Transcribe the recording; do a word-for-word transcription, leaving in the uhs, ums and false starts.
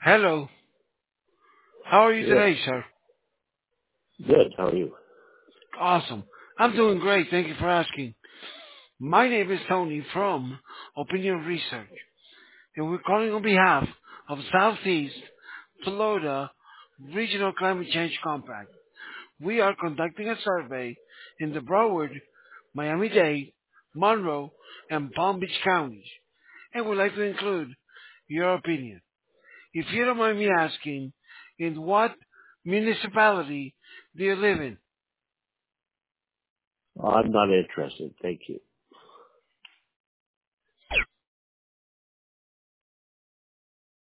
Hello. How are you Yes. today, sir? Good. How are you? Awesome. I'm doing great. Thank you for asking. My name is Tony from Opinion Research, and we're calling on behalf of Southeast Florida Regional Climate Change Compact. We are conducting a survey in the Broward, Miami-Dade, Monroe, and Palm Beach counties, and would like to include your opinion. If you don't mind me asking, in what municipality do you live in? I'm not interested. Thank you.